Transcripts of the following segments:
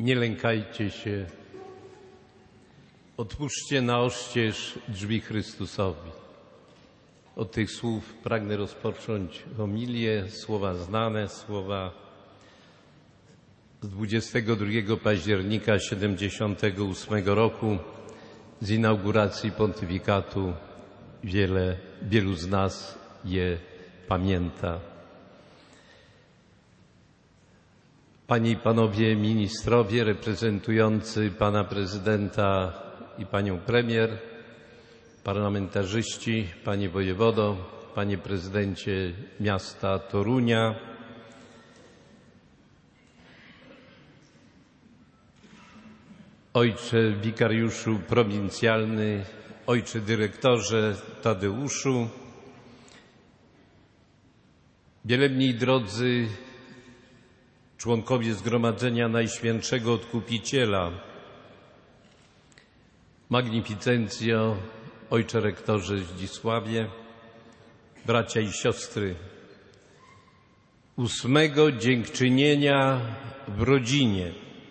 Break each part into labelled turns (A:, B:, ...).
A: Nie lękajcie się. Otwórzcie na oścież drzwi Chrystusowi. Od tych słów pragnę rozpocząć homilię, słowa znane, słowa z 22 października 78 roku z inauguracji pontyfikatu. Wielu z nas je pamięta. Panie i Panowie ministrowie reprezentujący Pana Prezydenta i Panią Premier, parlamentarzyści, Panie Wojewodo, Panie Prezydencie miasta Torunia, Ojcze Wikariuszu Prowincjalny, Ojcze Dyrektorze Tadeuszu, wielebni i drodzy członkowie Zgromadzenia Najświętszego Odkupiciela, Magnificencjo, Ojcze Rektorze Zdzisławie, bracia i siostry, 8. dziękczynienia w rodzinie.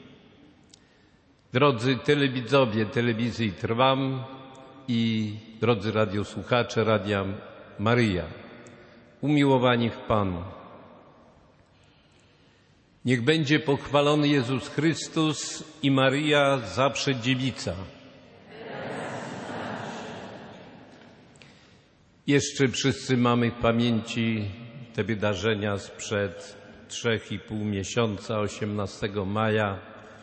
A: Drodzy telewidzowie Telewizji Trwam i drodzy radiosłuchacze Radia Maryja, umiłowani w Panu. Niech będzie pochwalony Jezus Chrystus i Maryja zawsze dziewica. Jeszcze wszyscy mamy w pamięci te wydarzenia sprzed 3,5 miesiąca, 18 maja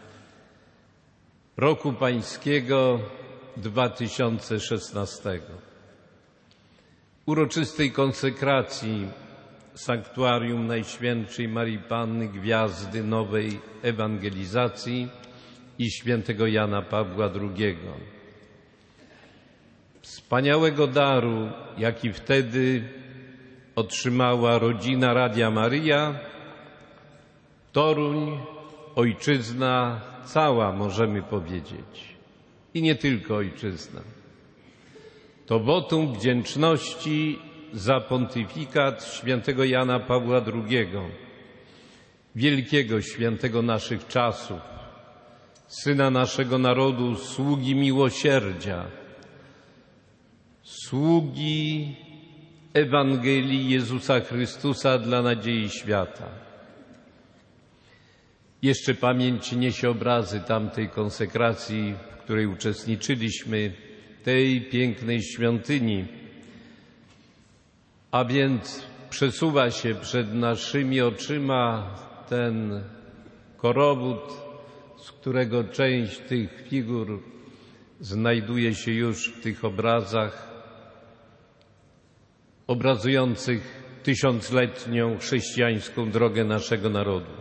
A: roku pańskiego 2016. Uroczystej konsekracji Sanktuarium Najświętszej Maryi Panny Gwiazdy Nowej Ewangelizacji i świętego Jana Pawła II. Wspaniałego daru, jaki wtedy otrzymała rodzina Radia Maryja, Toruń, ojczyzna cała, możemy powiedzieć. I nie tylko ojczyzna. To wotum wdzięczności za pontyfikat świętego Jana Pawła II, wielkiego świętego naszych czasów, syna naszego narodu, sługi miłosierdzia, sługi Ewangelii Jezusa Chrystusa dla nadziei świata. Jeszcze pamięć niesie obrazy tamtej konsekracji, w której uczestniczyliśmy, tej pięknej świątyni. A więc przesuwa się przed naszymi oczyma ten korowód, z którego część tych figur znajduje się już w tych obrazach obrazujących tysiącletnią chrześcijańską drogę naszego narodu.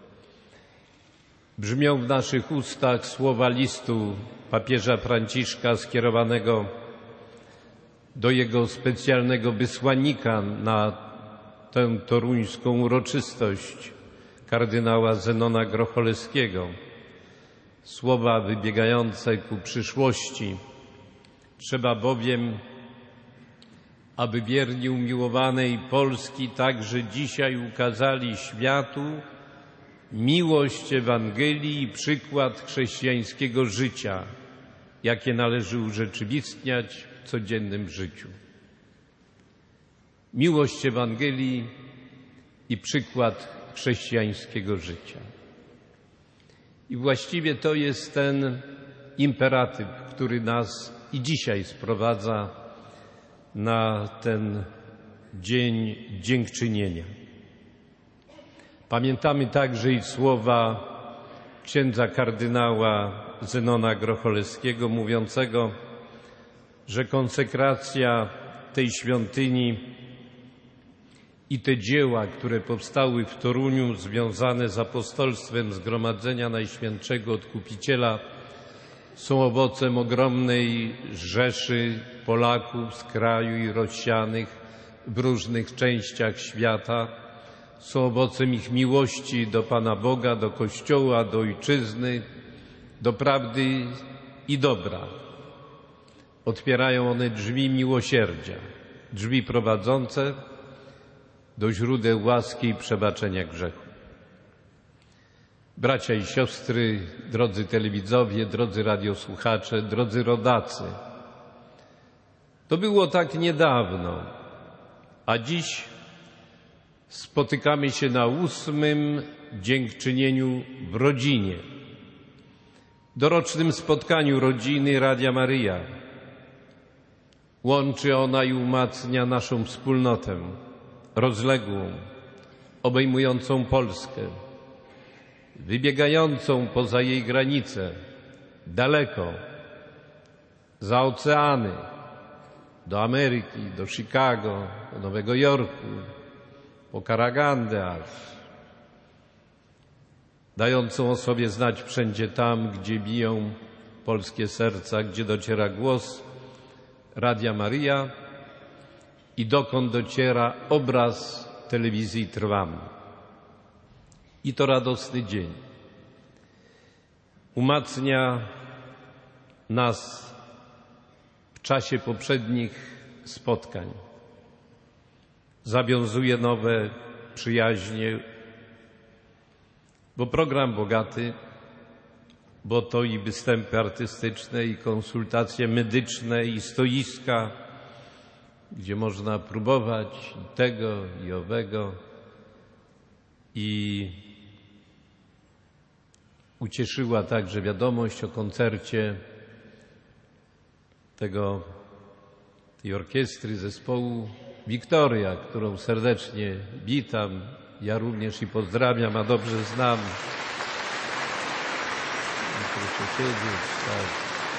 A: Brzmią w naszych ustach słowa listu papieża Franciszka skierowanego do jego specjalnego wysłannika na tę toruńską uroczystość, kardynała Zenona Grocholewskiego. Słowa wybiegające ku przyszłości. Trzeba bowiem, aby wierni umiłowanej Polski także dzisiaj ukazali światu miłość Ewangelii i przykład chrześcijańskiego życia, jakie należy urzeczywistniać w codziennym życiu. Miłość Ewangelii i przykład chrześcijańskiego życia. I właściwie to jest ten imperatyw, który nas i dzisiaj sprowadza na ten dzień dziękczynienia. Pamiętamy także i słowa księdza kardynała Zenona Grocholewskiego mówiącego, że konsekracja tej świątyni i te dzieła, które powstały w Toruniu związane z apostolstwem Zgromadzenia Najświętszego Odkupiciela, są owocem ogromnej rzeszy Polaków z kraju i rozsianych w różnych częściach świata. Są owocem ich miłości do Pana Boga, do Kościoła, do Ojczyzny, do prawdy i dobra. Otwierają one drzwi miłosierdzia, drzwi prowadzące do źródeł łaski i przebaczenia grzechu. Bracia i siostry, drodzy telewidzowie, drodzy radiosłuchacze, drodzy rodacy. To było tak niedawno, a dziś spotykamy się na 8. dziękczynieniu w rodzinie. Dorocznym spotkaniu rodziny Radia Maryja. Łączy ona i umacnia naszą wspólnotę, rozległą, obejmującą Polskę, wybiegającą poza jej granice, daleko, za oceany, do Ameryki, do Chicago, do Nowego Jorku, po Karagandę aż, dającą o sobie znać wszędzie tam, gdzie biją polskie serca, gdzie dociera głos Radia Maryja i dokąd dociera obraz telewizji Trwam. I to radosny dzień. Umacnia nas w czasie poprzednich spotkań. Zawiązuje nowe przyjaźnie, bo program bogaty, bo to i występy artystyczne, i konsultacje medyczne, i stoiska, gdzie można próbować i tego, i owego. I ucieszyła także wiadomość o koncercie tej orkiestry, zespołu Wiktoria, którą serdecznie witam. Ja również i pozdrawiam, a dobrze znam. Proszę siedzieć, tak.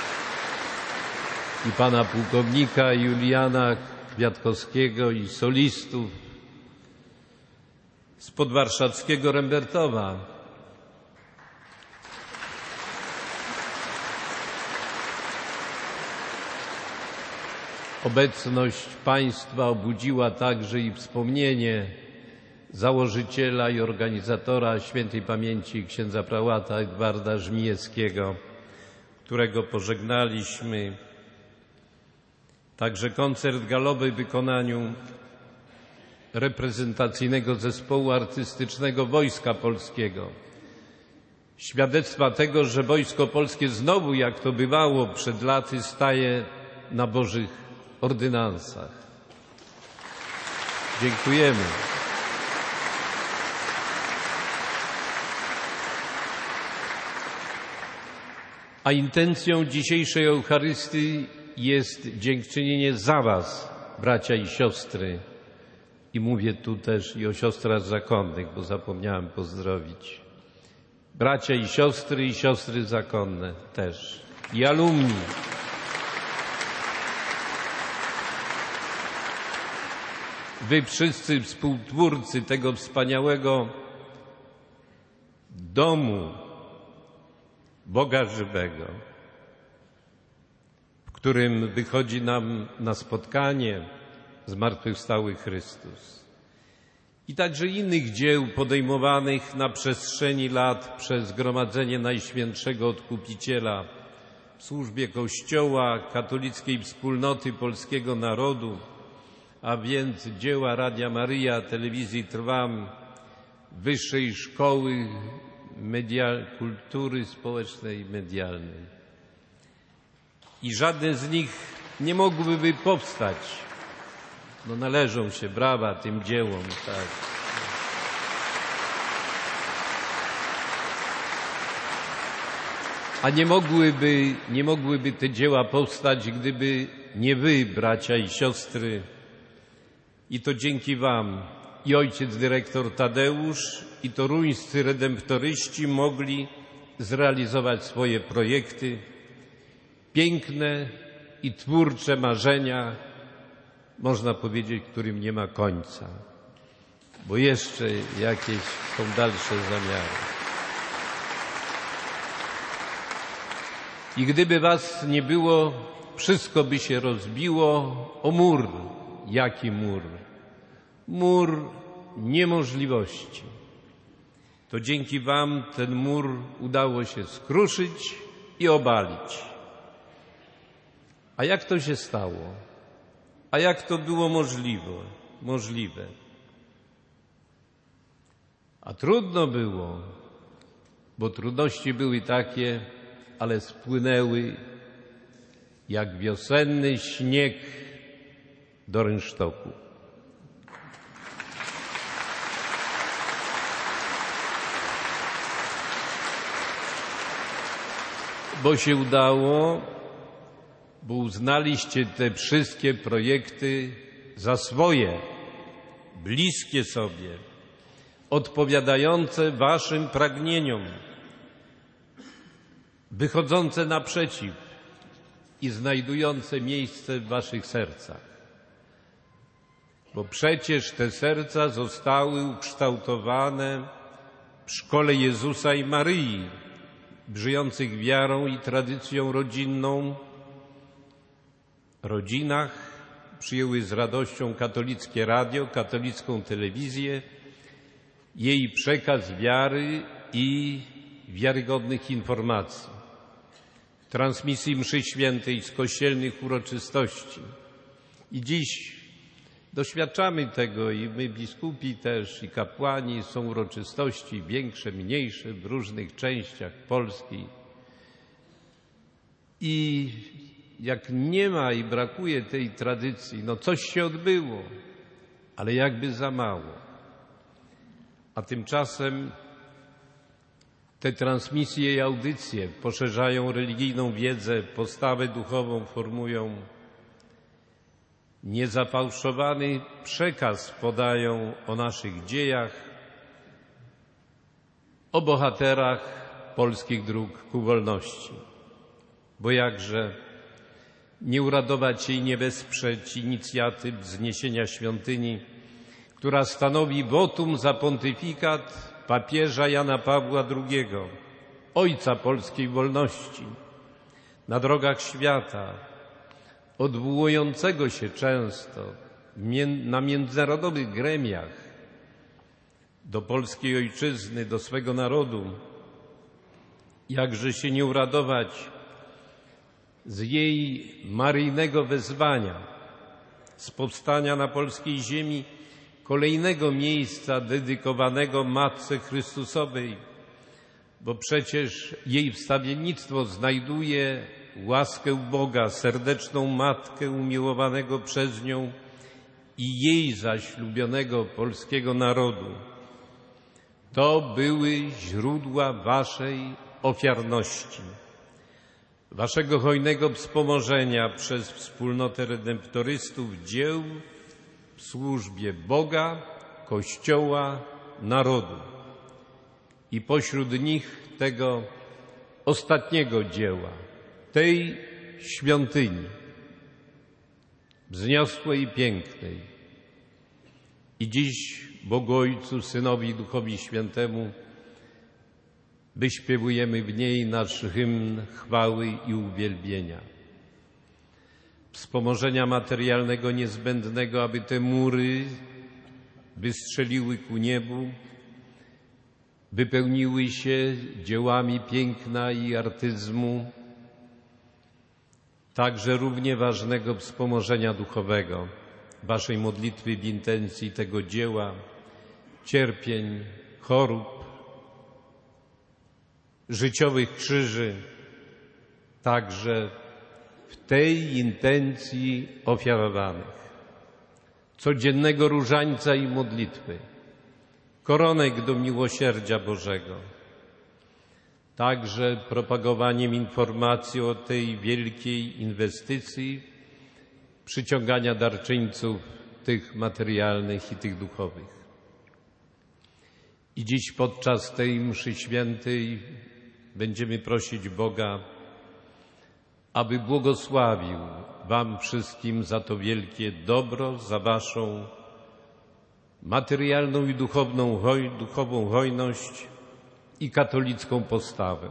A: I pana pułkownika Juliana Kwiatkowskiego i solistów z podwarszawskiego Rembertowa. Obecność państwa obudziła także i wspomnienie założyciela i organizatora świętej pamięci księdza prałata Edwarda Żmijewskiego, którego pożegnaliśmy. Także koncert galowy w wykonaniu reprezentacyjnego zespołu artystycznego Wojska Polskiego. Świadectwa tego, że Wojsko Polskie znowu, jak to bywało przed laty, staje na Bożych ordynansach. Dziękujemy. A intencją dzisiejszej Eucharystii jest dziękczynienie za Was, bracia i siostry. I mówię tu też i o siostrach zakonnych, bo zapomniałem pozdrowić. Bracia i siostry zakonne też. I alumni. Wy wszyscy współtwórcy tego wspaniałego domu Boga żywego, w którym wychodzi nam na spotkanie zmartwychwstały Chrystus. I także innych dzieł podejmowanych na przestrzeni lat przez Zgromadzenie Najświętszego Odkupiciela w służbie Kościoła, katolickiej wspólnoty polskiego narodu, a więc dzieła Radia Maryja, telewizji Trwam, Wyższej Szkoły Kultury Społecznej i Medialnej. I żadne z nich nie mogłyby powstać. No należą się brawa tym dziełom, tak. A nie mogłyby te dzieła powstać, gdyby nie wy, bracia i siostry. I to dzięki wam i ojciec dyrektor Tadeusz, i toruńscy redemptoryści mogli zrealizować swoje projekty, piękne i twórcze marzenia, można powiedzieć, którym nie ma końca, bo jeszcze jakieś są dalsze zamiary. I gdyby was nie było, wszystko by się rozbiło o mur. Jaki mur? Mur niemożliwości. To dzięki wam ten mur udało się skruszyć i obalić. A jak to się stało? A jak to było możliwe? A trudno było, bo trudności były takie, ale spłynęły jak wiosenny śnieg do rynsztoku. Bo się udało, bo uznaliście te wszystkie projekty za swoje, bliskie sobie, odpowiadające waszym pragnieniom, wychodzące naprzeciw i znajdujące miejsce w waszych sercach. Bo przecież te serca zostały ukształtowane w szkole Jezusa i Maryi, żyjących wiarą i tradycją rodzinną. W rodzinach przyjęły z radością katolickie radio, katolicką telewizję, jej przekaz wiary i wiarygodnych informacji, transmisji mszy świętej z kościelnych uroczystości. I dziś doświadczamy tego i my, biskupi też, i kapłani, są uroczystości większe, mniejsze w różnych częściach Polski. I jak nie ma i brakuje tej tradycji, no coś się odbyło, ale jakby za mało. A tymczasem te transmisje i audycje poszerzają religijną wiedzę, postawę duchową formują, niezafałszowany przekaz podają o naszych dziejach, o bohaterach polskich dróg ku wolności. Bo jakże nie uradować się i nie wesprzeć inicjatyw wzniesienia świątyni, która stanowi wotum za pontyfikat papieża Jana Pawła II, ojca polskiej wolności, na drogach świata, odwołującego się często na międzynarodowych gremiach do polskiej ojczyzny, do swego narodu. Jakże się nie uradować z jej maryjnego wezwania, z powstania na polskiej ziemi kolejnego miejsca dedykowanego Matce Chrystusowej, bo przecież jej wstawiennictwo znajduje łaskę Boga, serdeczną Matkę umiłowanego przez nią i jej zaślubionego polskiego narodu. To były źródła waszej ofiarności, waszego hojnego wspomożenia przez wspólnotę redemptorystów dzieł w służbie Boga, Kościoła, narodu. I pośród nich tego ostatniego dzieła, tej świątyni, wzniosłej i pięknej. I dziś Bogu Ojcu, Synowi i Duchowi Świętemu wyśpiewujemy w niej nasz hymn chwały i uwielbienia. Wspomożenia materialnego niezbędnego, aby te mury wystrzeliły ku niebu, wypełniły się dziełami piękna i artyzmu, także równie ważnego wspomożenia duchowego, waszej modlitwy w intencji tego dzieła, cierpień, chorób, życiowych krzyży, także w tej intencji ofiarowanych, codziennego różańca i modlitwy, koronek do miłosierdzia Bożego, także propagowaniem informacji o tej wielkiej inwestycji, przyciągania darczyńców, tych materialnych i tych duchowych. I dziś podczas tej mszy świętej będziemy prosić Boga, aby błogosławił wam wszystkim za to wielkie dobro, za waszą materialną i duchową hojność i katolicką postawę.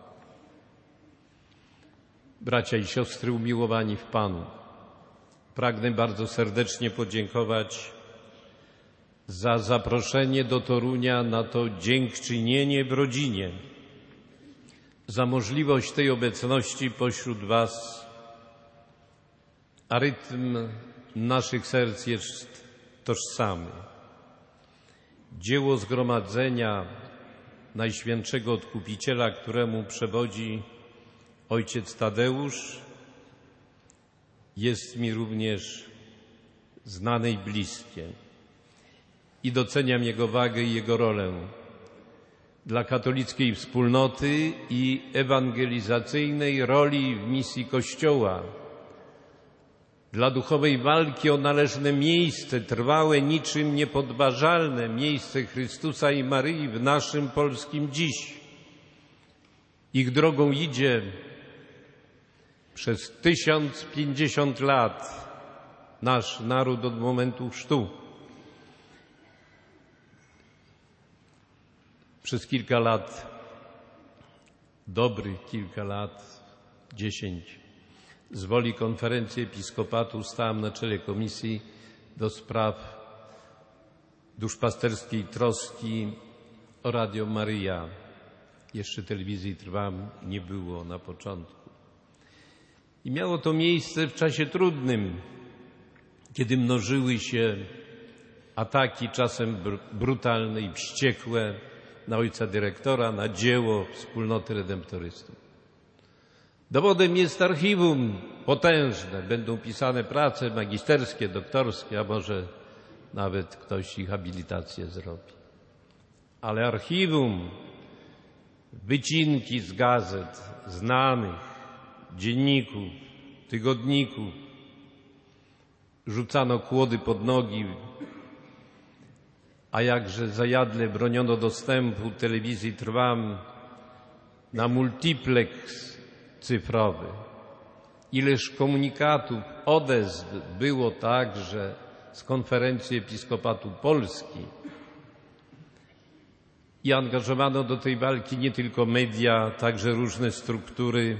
A: Bracia i siostry umiłowani w Panu, pragnę bardzo serdecznie podziękować za zaproszenie do Torunia na to dziękczynienie w rodzinie, za możliwość tej obecności pośród was, a rytm naszych serc jest tożsamy. Dzieło zgromadzenia Najświętszego Odkupiciela, któremu przewodzi ojciec Tadeusz, jest mi również znane i bliskie i doceniam jego wagę i jego rolę dla katolickiej wspólnoty i ewangelizacyjnej roli w misji Kościoła, dla duchowej walki o należne miejsce, trwałe, niczym niepodważalne miejsce Chrystusa i Maryi w naszym polskim dziś. Ich drogą idzie przez 1050 lat nasz naród od momentu chrztu. Przez kilka lat, dobrych kilka lat, 10, z woli Konferencji Episkopatu stałem na czele Komisji do spraw duszpasterskiej troski o Radio Maryja. Jeszcze telewizji Trwam nie było na początku. I miało to miejsce w czasie trudnym, kiedy mnożyły się ataki, czasem brutalne i wściekłe, na ojca dyrektora, na dzieło Wspólnoty Redemptorystów. Dowodem jest archiwum potężne. Będą pisane prace magisterskie, doktorskie, a może nawet ktoś ich habilitację zrobi. Ale archiwum, wycinki z gazet znanych, dzienników, tygodników, rzucano kłody pod nogi, a jakże zajadle broniono dostępu telewizji Trwam na multiplex cyfrowy. Ileż komunikatów, odezw było także z Konferencji Episkopatu Polski. I angażowano do tej walki nie tylko media, także różne struktury.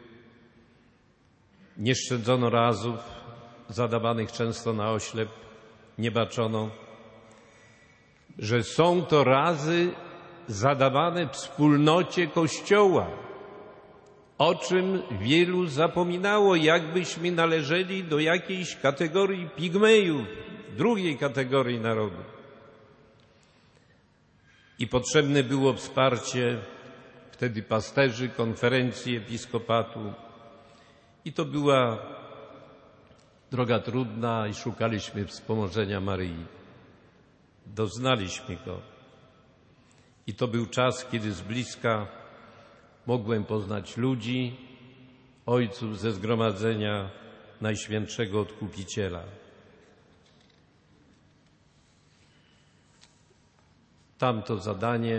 A: Nie szczędzono razów zadawanych często na oślep, nie baczono, że są to razy zadawane wspólnocie Kościoła, o czym wielu zapominało, jakbyśmy należeli do jakiejś kategorii pigmejów, drugiej kategorii narodu. I potrzebne było wsparcie wtedy pasterzy, Konferencji Episkopatu. I to była droga trudna i szukaliśmy wspomożenia Maryi. Doznaliśmy go. I to był czas, kiedy z bliska mogłem poznać ludzi, ojców ze zgromadzenia Najświętszego Odkupiciela. Tamto zadanie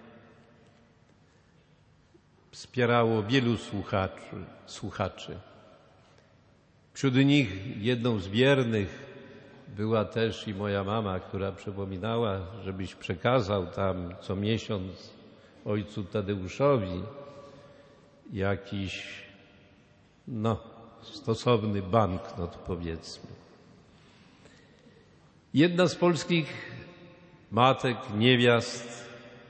A: wspierało wielu słuchaczy. Wśród nich jedną z wiernych była też i moja mama, która przypominała, żebyś przekazał tam co miesiąc ojcu Tadeuszowi jakiś, stosowny banknot, powiedzmy. Jedna z polskich matek, niewiast,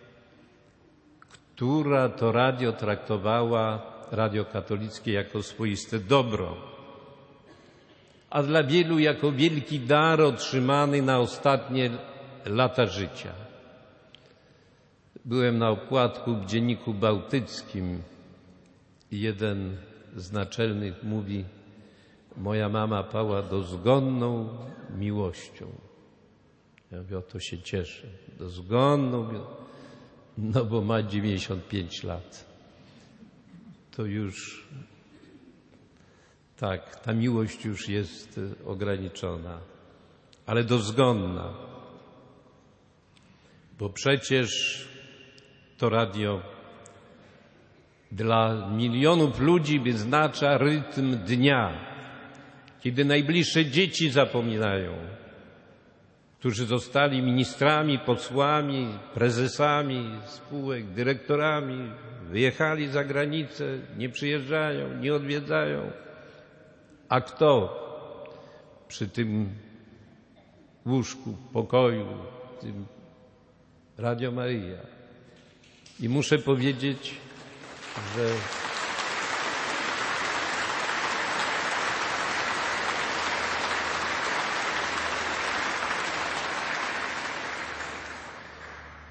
A: która to radio traktowała, radio katolickie, jako swoiste dobro, a dla wielu jako wielki dar otrzymany na ostatnie lata życia. Byłem na opłatku w Dzienniku Bałtyckim i jeden z naczelnych mówi: moja mama pała dozgonną miłością. Ja mówię, o to się cieszę. Dozgonną, bo ma 95 lat. To już tak, ta miłość już jest ograniczona, ale dozgonna. Bo przecież to radio dla milionów ludzi wyznacza rytm dnia, kiedy najbliższe dzieci zapominają, którzy zostali ministrami, posłami, prezesami spółek, dyrektorami, wyjechali za granicę, nie przyjeżdżają, nie odwiedzają. A kto przy tym łóżku, pokoju, tym Radio Maryja? I muszę powiedzieć, że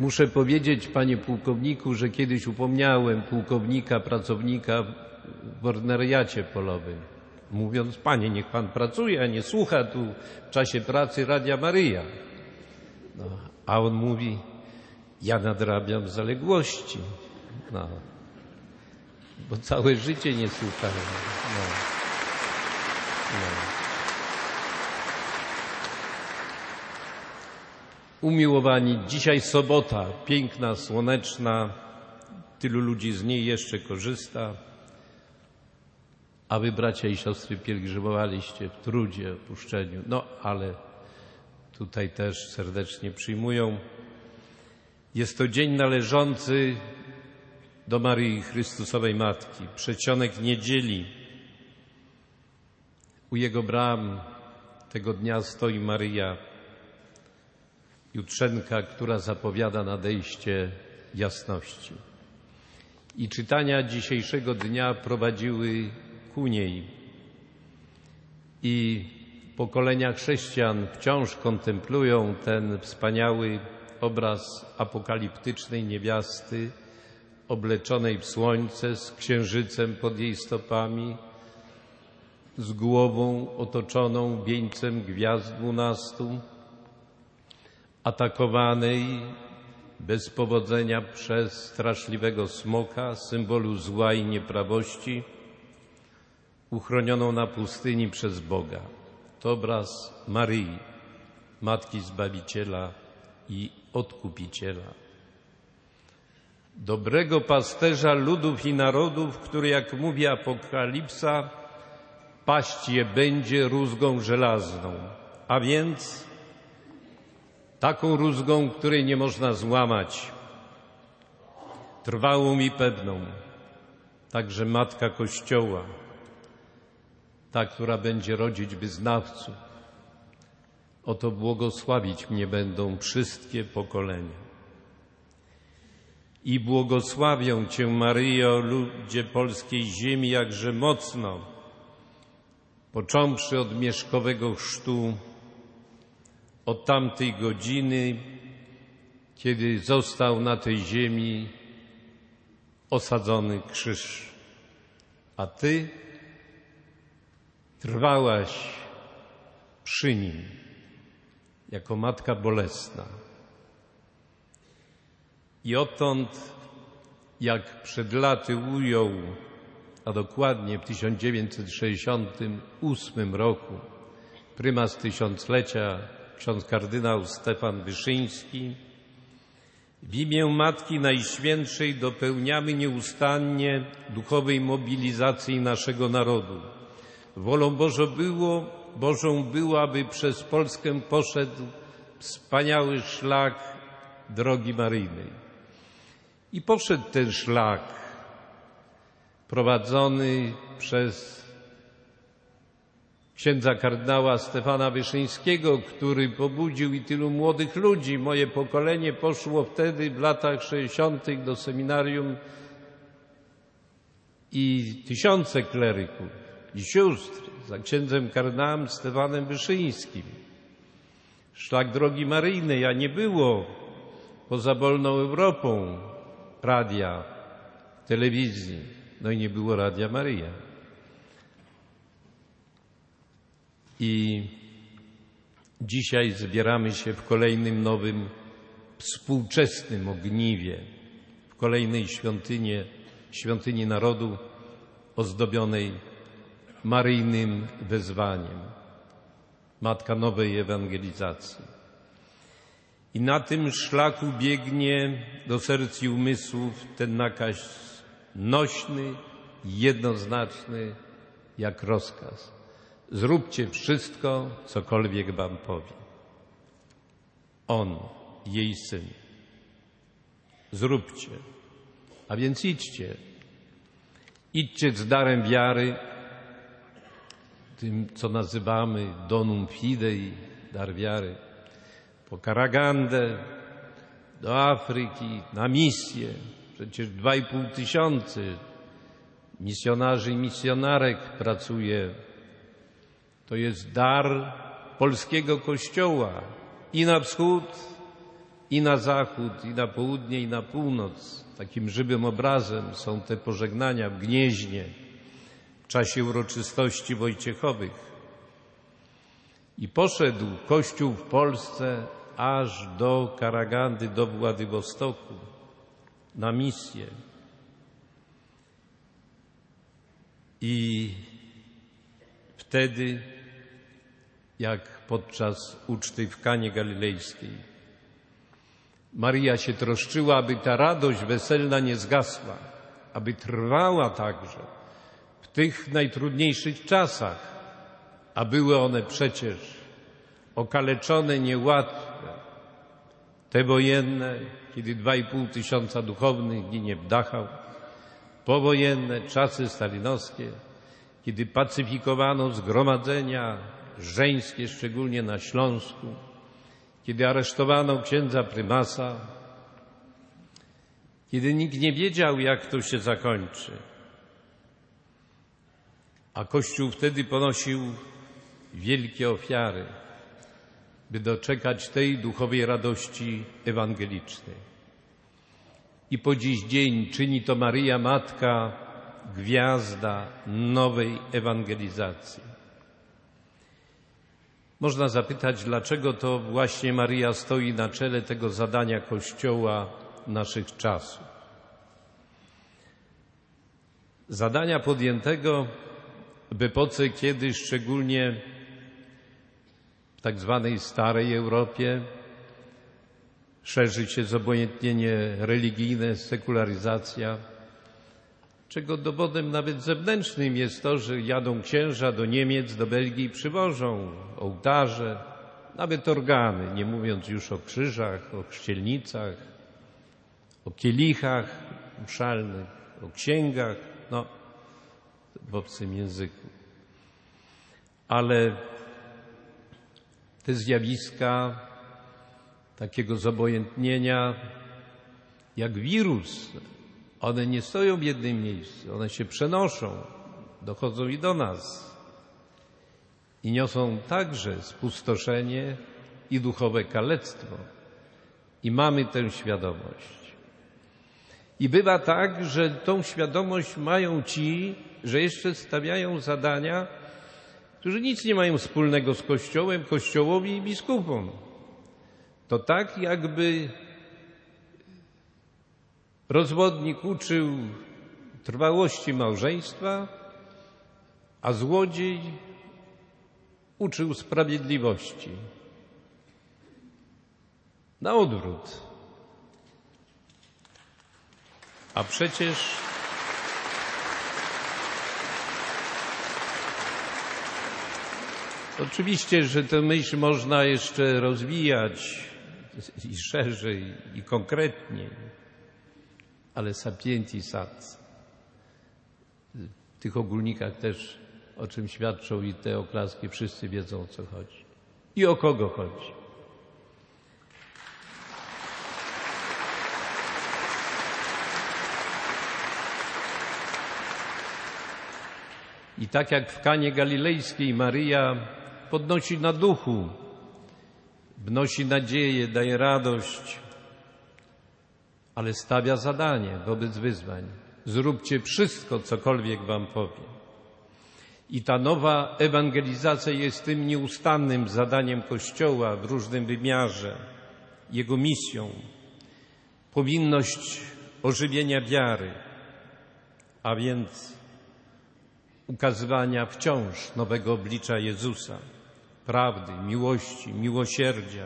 A: Muszę powiedzieć, panie pułkowniku, że kiedyś upomniałem pułkownika, pracownika w ordynariacie polowym, mówiąc: panie, niech pan pracuje, a nie słucha tu w czasie pracy Radia Maryja. No, a on mówi: ja nadrabiam zaległości. No, bo całe życie nie słuchałem. Umiłowani, dzisiaj sobota, piękna, słoneczna, tylu ludzi z niej jeszcze korzysta, a wy, bracia i siostry, pielgrzymowaliście w trudzie, opuszczeniu. No, ale tutaj też serdecznie przyjmują. Jest to dzień należący do Maryi Chrystusowej Matki, przedsionek niedzieli. U jego bram tego dnia stoi Maryja, jutrzenka, która zapowiada nadejście jasności. I czytania dzisiejszego dnia prowadziły ku niej. I pokolenia chrześcijan wciąż kontemplują ten wspaniały obraz apokaliptycznej niewiasty, obleczonej w słońce, z księżycem pod jej stopami, z głową otoczoną wieńcem gwiazd 12, atakowanej bez powodzenia przez straszliwego smoka, symbolu zła i nieprawości, uchronioną na pustyni przez Boga. To obraz Maryi, Matki Zbawiciela i Odkupiciela. Dobrego pasterza ludów i narodów, który, jak mówi Apokalipsa, paść je będzie rózgą żelazną, a więc taką rózgą, której nie można złamać, trwałą i pewną, także Matka Kościoła, ta, która będzie rodzić wyznawców. Oto błogosławić mnie będą wszystkie pokolenia. I błogosławią Cię, Maryjo, ludzie polskiej ziemi, jakże mocno, począwszy od mieszkowego chrztu, od tamtej godziny, kiedy został na tej ziemi osadzony krzyż. A Ty trwałaś przy nim jako Matka Bolesna. I odtąd, jak przed laty ujął, a dokładnie w 1968 roku, prymas tysiąclecia, ksiądz kardynał Stefan Wyszyński, w imię Matki Najświętszej dopełniamy nieustannie duchowej mobilizacji naszego narodu. Wolą Bożą było, aby przez Polskę poszedł wspaniały szlak drogi maryjnej. I poszedł ten szlak prowadzony przez księdza kardynała Stefana Wyszyńskiego, który pobudził i tylu młodych ludzi. Moje pokolenie poszło wtedy w latach 60. do seminarium i tysiące kleryków i sióstr za księdzem kardynałem Stefanem Wyszyńskim. Szlak drogi maryjnej, a nie było poza wolną Europą radia, telewizji, no i nie było Radia Maryja. I dzisiaj zbieramy się w kolejnym nowym, współczesnym ogniwie, w kolejnej świątyni narodu ozdobionej maryjnym wezwaniem. Matka nowej ewangelizacji. I na tym szlaku biegnie do serc i umysłów ten nakaz nośny, jednoznaczny jak rozkaz. Zróbcie wszystko, cokolwiek wam powie. On, jej Syn. Zróbcie. A więc idźcie. Idźcie z darem wiary, tym, co nazywamy donum fidei, dar wiary, po Karagandę, do Afryki, na misję. Przecież 2,5 tysiąca misjonarzy i misjonarek pracuje. To jest dar polskiego Kościoła i na wschód, i na zachód, i na południe, i na północ. Takim żywym obrazem są te pożegnania w Gnieźnie w czasie uroczystości wojciechowych. I poszedł Kościół w Polsce aż do Karagandy, do Władywostoku na misję. I wtedy, jak podczas uczty w Kanie Galilejskiej, Maryja się troszczyła, aby ta radość weselna nie zgasła, aby trwała także w tych najtrudniejszych czasach, a były one przecież okaleczone, niełatwe. Te wojenne, kiedy 2,5 tysiąca duchownych ginie w Dachau, powojenne czasy stalinowskie, kiedy pacyfikowano zgromadzenia żeńskie, szczególnie na Śląsku, kiedy aresztowano księdza prymasa, kiedy nikt nie wiedział, jak to się zakończy. A Kościół wtedy ponosił wielkie ofiary, by doczekać tej duchowej radości ewangelicznej. I po dziś dzień czyni to Maryja, Matka, gwiazda nowej ewangelizacji. Można zapytać, dlaczego to właśnie Maryja stoi na czele tego zadania Kościoła naszych czasów. Zadania podjętego w epoce, kiedy szczególnie w tak zwanej starej Europie szerzy się zobojętnienie religijne, sekularyzacja, czego dowodem nawet zewnętrznym jest to, że jadą księża do Niemiec, do Belgii i przywożą ołtarze, nawet organy, nie mówiąc już o krzyżach, o chrzcielnicach, o kielichach mszalnych, o księgach, w obcym języku. Ale te zjawiska takiego zobojętnienia jak wirus, one nie stoją w jednym miejscu, one się przenoszą, dochodzą i do nas i niosą także spustoszenie i duchowe kalectwo. I mamy tę świadomość. I bywa tak, że tą świadomość mają ci, że jeszcze stawiają zadania, którzy nic nie mają wspólnego z Kościołem, Kościołowi i biskupom. To tak, jakby rozwodnik uczył trwałości małżeństwa, a złodziej uczył sprawiedliwości. Na odwrót. A przecież oczywiście, że tę myśl można jeszcze rozwijać i szerzej, i konkretniej, ale sapientis sat. W tych ogólnikach też, o czym świadczą i te oklaski, wszyscy wiedzą, o co chodzi i o kogo chodzi. I tak jak w Kanie Galilejskiej Maryja podnosi na duchu, wnosi nadzieję, daje radość, ale stawia zadanie wobec wyzwań. Zróbcie wszystko, cokolwiek wam powiem. I ta nowa ewangelizacja jest tym nieustannym zadaniem Kościoła w różnym wymiarze, jego misją. Powinność ożywienia wiary, a więc ukazywania wciąż nowego oblicza Jezusa, prawdy, miłości, miłosierdzia,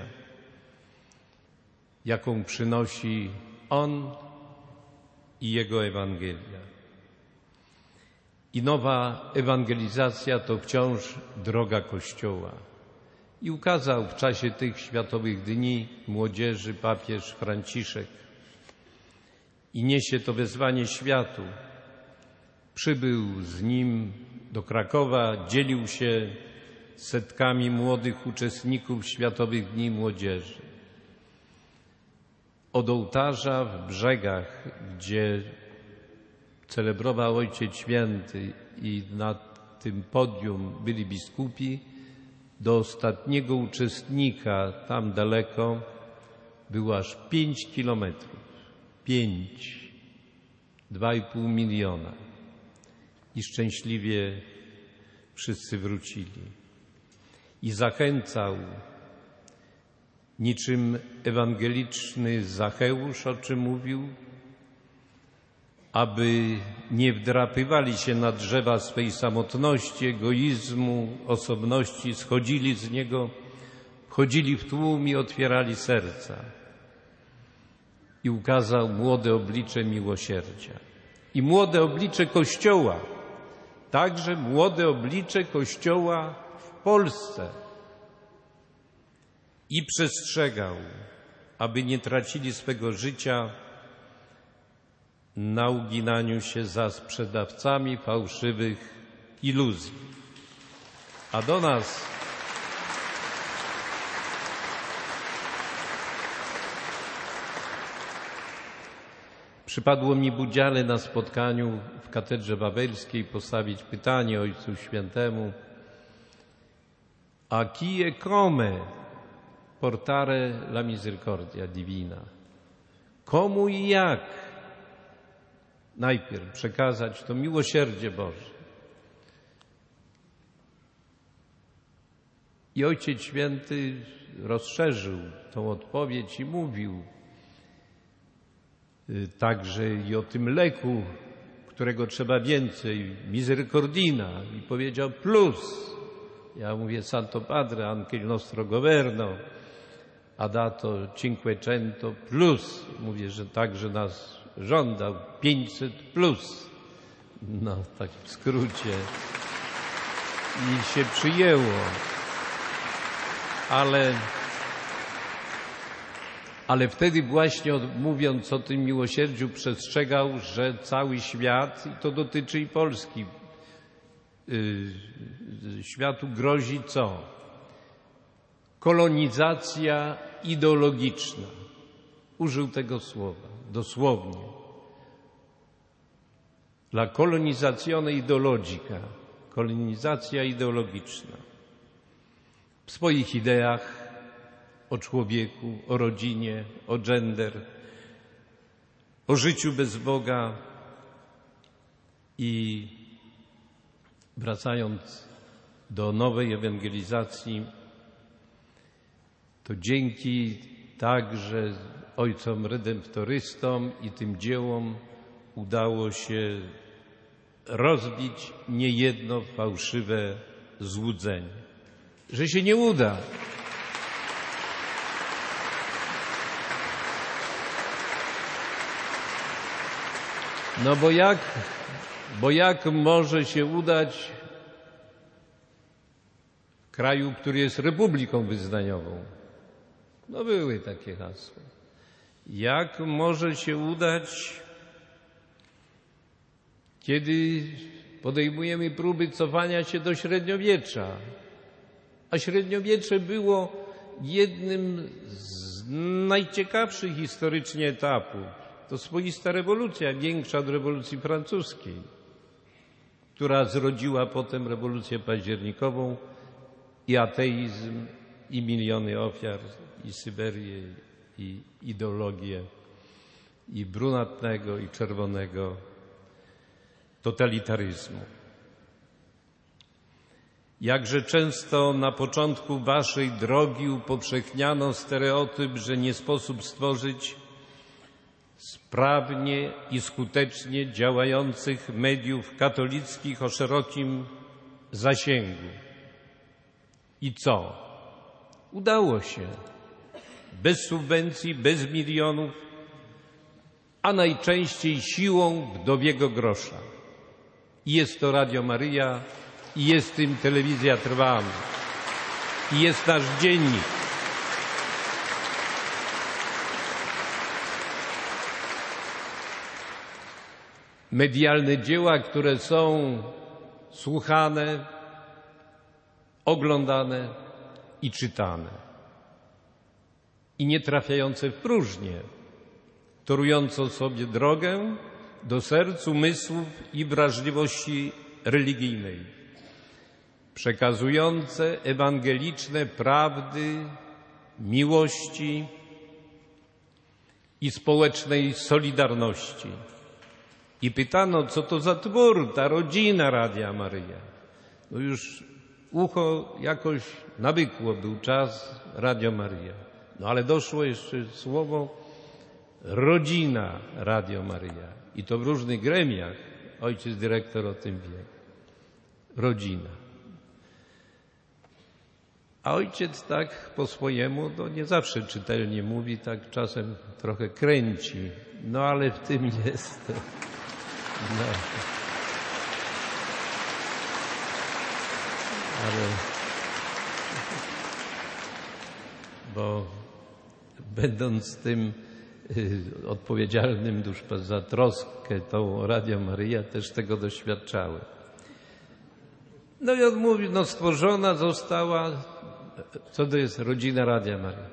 A: jaką przynosi On i Jego Ewangelia. I nowa ewangelizacja to wciąż droga Kościoła. I ukazał w czasie tych Światowych Dni Młodzieży papież Franciszek. I niesie to wezwanie światu. Przybył z nim do Krakowa, dzielił się setkami młodych uczestników Światowych Dni Młodzieży. Od ołtarza w Brzegach, gdzie celebrował Ojciec Święty i na tym podium byli biskupi, do ostatniego uczestnika tam daleko, było aż 5 kilometrów. 2,5 miliona. I szczęśliwie wszyscy wrócili. I zachęcał niczym ewangeliczny Zacheusz, o czym mówił, aby nie wdrapywali się na drzewa swej samotności, egoizmu, osobności, schodzili z niego, wchodzili w tłum i otwierali serca. I ukazał młode oblicze miłosierdzia. I młode oblicze Kościoła, także młode oblicze Kościoła w Polsce. I przestrzegał, aby nie tracili swego życia na uginaniu się za sprzedawcami fałszywych iluzji. A do nas przypadło mi w udziale na spotkaniu w Katedrze Wawelskiej postawić pytanie Ojcu Świętemu: a chi e come portare la misericordia divina? Komu i jak najpierw przekazać to miłosierdzie Boże? I Ojciec Święty rozszerzył tą odpowiedź i mówił także i o tym leku, którego trzeba więcej, misericordina, i powiedział plus. Ja mówię Santo Padre, anche il nostro governo ha dato 500 plus. Mówię, że także nas żądał 500 plus. No, tak w skrócie. I się przyjęło. Ale wtedy właśnie mówiąc o tym miłosierdziu przestrzegał, że cały świat, i to dotyczy i Polski, światu grozi co? Kolonizacja ideologiczna. Użył tego słowa, dosłownie. La colonizzazione ideologica, kolonizacja ideologiczna. W swoich ideach o człowieku, o rodzinie, o gender, o życiu bez Boga. I wracając do nowej ewangelizacji, to dzięki także ojcom redemptorystom i tym dziełom udało się rozbić niejedno fałszywe złudzenie, że się nie uda. No bo jak może się udać w kraju, który jest republiką wyznaniową? No były takie hasła. Jak może się udać, kiedy podejmujemy próby cofania się do średniowiecza? A średniowiecze było jednym z najciekawszych historycznie etapów. To swoista rewolucja, większa od rewolucji francuskiej, która zrodziła potem rewolucję październikową i ateizm, i miliony ofiar, i Syberię, i ideologię, i brunatnego, i czerwonego totalitaryzmu. Jakże często na początku waszej drogi upowszechniano stereotyp, że nie sposób stworzyć sprawnie i skutecznie działających mediów katolickich o szerokim zasięgu. I co? Udało się. Bez subwencji, bez milionów, a najczęściej siłą wdowiego grosza. I jest to Radio Maryja, i jest tym Telewizja Trwam, i jest nasz dziennik. Medialne dzieła, które są słuchane, oglądane i czytane. I nie trafiające w próżnię, torujące sobie drogę do serc, umysłów i wrażliwości religijnej, przekazujące ewangeliczne prawdy miłości i społecznej solidarności. I pytano, co to za twór, ta rodzina Radia Maryja. No już ucho jakoś nawykło, był czas Radio Maryja. No ale doszło jeszcze słowo rodzina Radio Maryja. I to w różnych gremiach. Ojciec dyrektor o tym wie. Rodzina. A ojciec tak po swojemu, no nie zawsze czytelnie mówi, tak czasem trochę kręci. No ale w tym jest. No. Ale bo będąc tym odpowiedzialnym za troskę tą Radio Maryja, też tego doświadczałem. No i on mówi, no stworzona została, co to jest rodzina Radia Maryja?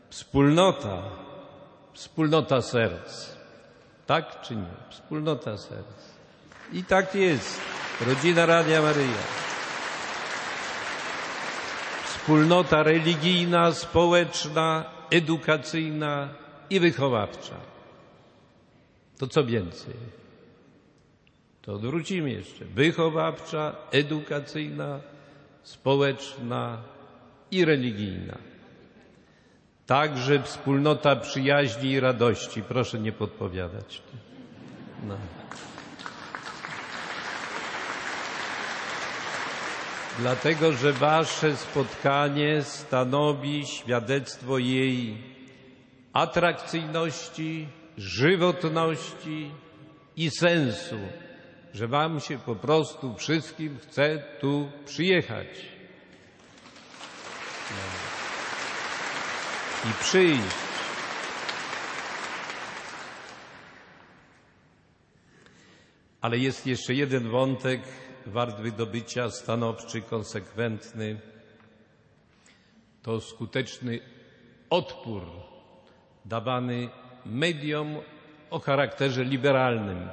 A: Wspólnota serc. Tak czy nie? Wspólnota serc. I tak jest. Rodzina Radia Maryja. Wspólnota religijna, społeczna, edukacyjna i wychowawcza. To co więcej? To odwrócimy jeszcze. Wychowawcza, edukacyjna, społeczna i religijna. Także wspólnota przyjaźni i radości. Proszę nie podpowiadać. No. Dlatego, że wasze spotkanie stanowi świadectwo jej atrakcyjności, żywotności i sensu, że wam się po prostu wszystkim chce tu przyjechać. No. I przyjść. Ale jest jeszcze jeden wątek wart wydobycia, stanowczy, konsekwentny. To skuteczny odpór dawany mediom o charakterze liberalnym.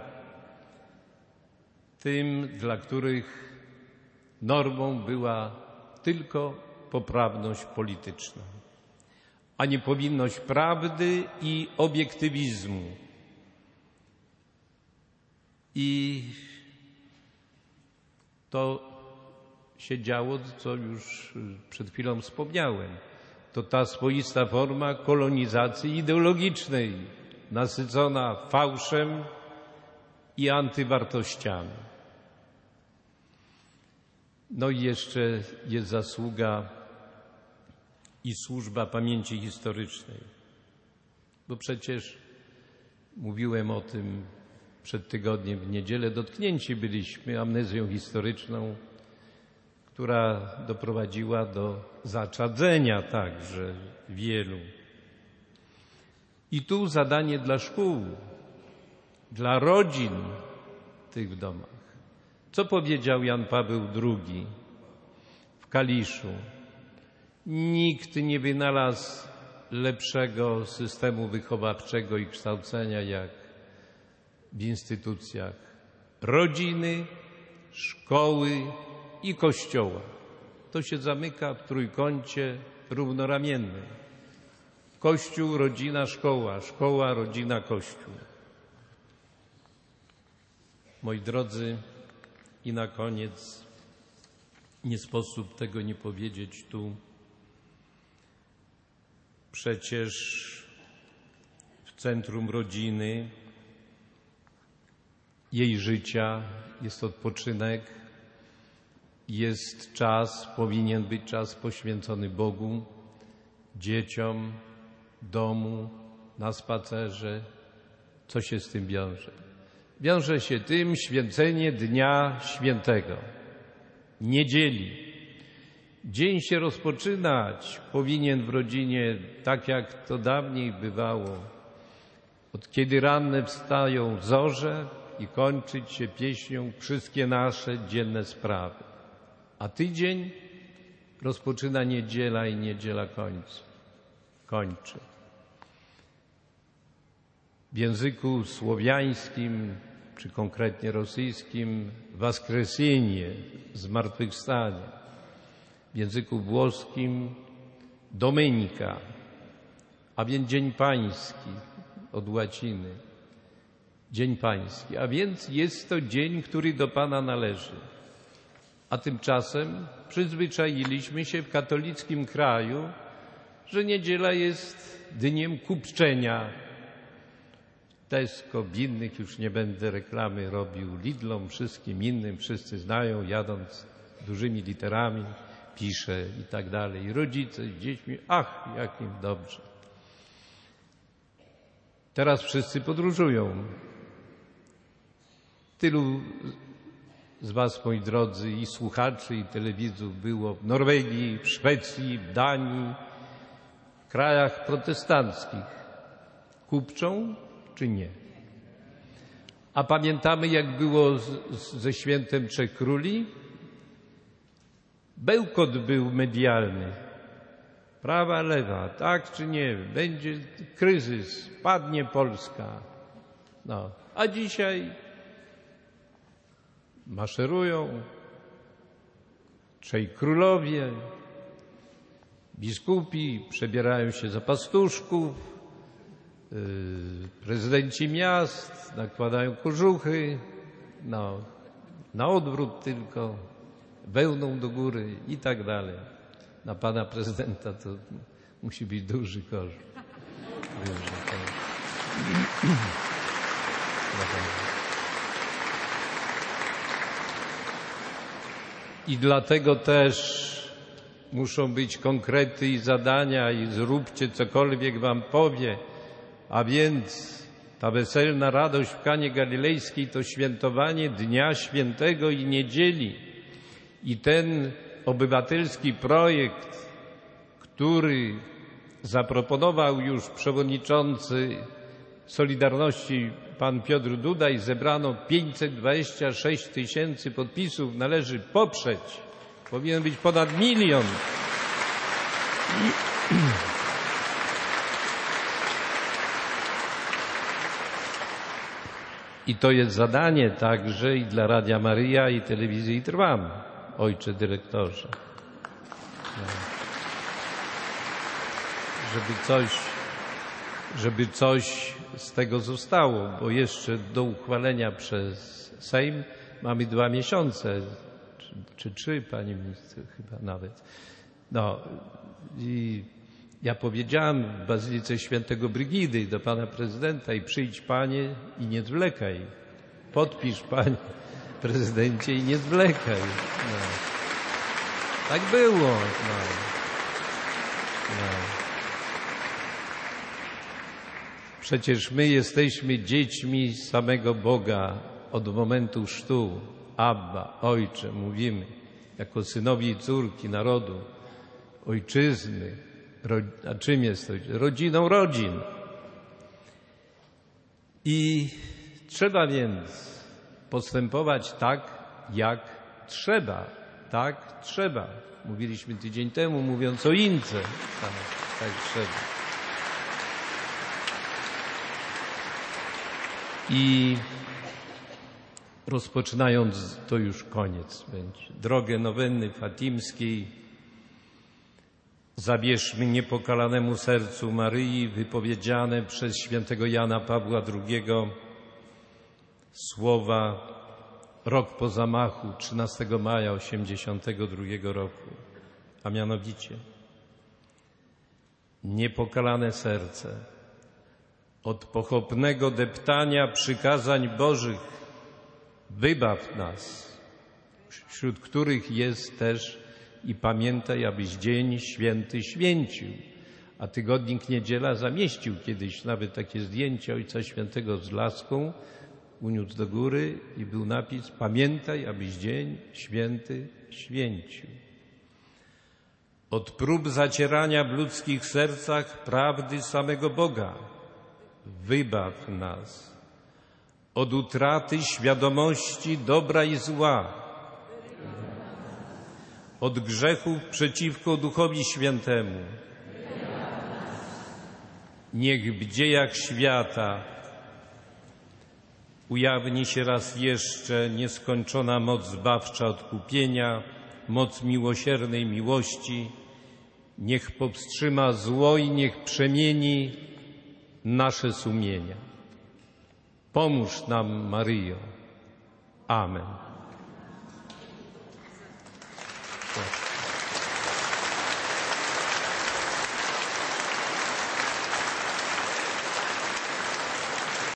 A: Tym, dla których normą była tylko poprawność polityczna, a nie powinność prawdy i obiektywizmu. I to się działo, co już przed chwilą wspomniałem. To ta swoista forma kolonizacji ideologicznej, nasycona fałszem i antywartościami. No i jeszcze jest zasługa i służba pamięci historycznej. Bo przecież mówiłem o tym przed tygodniem w niedzielę, dotknięci byliśmy amnezją historyczną, która doprowadziła do zaczadzenia także wielu. I tu zadanie dla szkół, dla rodzin w tych domach. Co powiedział Jan Paweł II w Kaliszu? Nikt nie wynalazł lepszego systemu wychowawczego i kształcenia jak w instytucjach rodziny, szkoły i kościoła. To się zamyka w trójkącie równoramiennym. Kościół, rodzina, szkoła, szkoła, rodzina, kościół. Moi drodzy, i na koniec nie sposób tego nie powiedzieć tu. Przecież w centrum rodziny, jej życia jest odpoczynek, jest czas, powinien być czas poświęcony Bogu, dzieciom, domu, na spacerze. Co się z tym wiąże? Wiąże się tym święcenie Dnia Świętego, niedzieli. Dzień się rozpoczynać powinien w rodzinie tak, jak to dawniej bywało, od kiedy ranne wstają zorze i kończyć się pieśnią wszystkie nasze dzienne sprawy. A tydzień rozpoczyna niedziela i niedziela kończy. W języku słowiańskim, czy konkretnie rosyjskim, Воскресенье, zmartwychwstanie. W języku włoskim Domenica, a więc Dzień Pański. od łaciny. Dzień Pański. A więc jest to dzień, który do Pana należy. A tymczasem przyzwyczailiśmy się w katolickim kraju, że niedziela jest dniem kupczenia. Tesco, w innych już nie będę reklamy robił, Lidlom, wszystkim innym, wszyscy znają, jadąc dużymi literami, pisze i tak dalej. Rodzice z dziećmi, ach, jak im dobrze. Teraz wszyscy podróżują. Tylu z Was, moi drodzy, i słuchaczy, i telewidzów było w Norwegii, w Szwecji, w Danii, w krajach protestanckich. Kupczą czy nie? A pamiętamy, jak było ze świętem Trzech Króli? Bełkot był medialny. Prawa, lewa, tak czy nie? Będzie kryzys, padnie Polska. No. A dzisiaj maszerują trzej królowie, biskupi przebierają się za pastuszków, prezydenci miast nakładają kożuchy, no, na odwrót tylko, wełną do góry i tak dalej. Na pana prezydenta to musi być duży kożuch. I dlatego też muszą być konkrety i zadania i zróbcie cokolwiek wam powie. A więc ta weselna radość w Kanie Galilejskiej to świętowanie Dnia Świętego i Niedzieli. I ten obywatelski projekt, który zaproponował już przewodniczący Solidarności pan Piotr Duda i zebrano 526 000 podpisów, należy poprzeć. Powinien być ponad 1 000 000. I to jest zadanie także i dla Radia Maryja, i Telewizji Trwam, ojcze dyrektorze. Żeby coś z tego zostało, bo jeszcze do uchwalenia przez Sejm mamy 2 miesiące, czy 3, panie ministrze, chyba nawet. No i ja powiedziałem w Bazylice Świętego Brygidy do pana prezydenta i przyjdź panie i nie zwlekaj. Podpisz panie prezydencie i nie zwlekaj. No. Tak było. No. Przecież my jesteśmy dziećmi samego Boga od momentu chrztu. Abba, Ojcze, mówimy, jako synowie i córki narodu, ojczyzny. A czym jest to? Rodziną rodzin. I trzeba więc postępować tak, jak trzeba. Tak trzeba. Mówiliśmy tydzień temu, mówiąc o Ince. Tak trzeba. I rozpoczynając, to już koniec będzie, drogę nowenny fatimskiej, zabierzmy niepokalanemu sercu Maryi wypowiedziane przez świętego Jana Pawła II słowa rok po zamachu 13 maja 1982 roku, a mianowicie: niepokalane serce od pochopnego deptania przykazań Bożych wybaw nas, wśród których jest też i pamiętaj, abyś dzień święty święcił. A tygodnik Niedziela zamieścił kiedyś nawet takie zdjęcie Ojca Świętego z laską, uniósł do góry i był napis: pamiętaj, abyś dzień święty święcił. Od prób zacierania w ludzkich sercach prawdy samego Boga wybaw nas. Od utraty świadomości dobra i zła, od grzechów przeciwko Duchowi Świętemu. Niech w dziejach świata ujawni się raz jeszcze nieskończona moc zbawcza odkupienia, moc miłosiernej miłości. Niech powstrzyma zło i niech przemieni nasze sumienia. Pomóż nam, Maryjo. Amen.